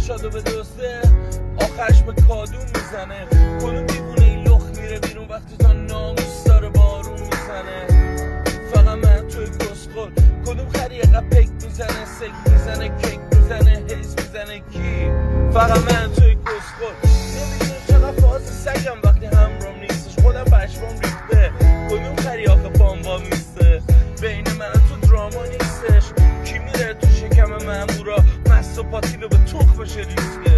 شادو به دوسته آخرش به کادون میزنه. کدوم دیوونه این لخ میره بیرون وقتی تا ناموس داره بارون میزنه. فقط من توی کسخل کدوم خری اقا پک میزنه، سک میزنه، کیک میزنه، حیز میزنه کی؟ فقط من توی کسخل نمیدونه چقدر فاز سگم وقتی همرام نیستش. خودم پشمام ریخته کدوم خری آخه بامبا میسته. بین من تو دراما نیستش. کی میره تو شکم مامورا مست و پاتیلو به تخمش ریسکه.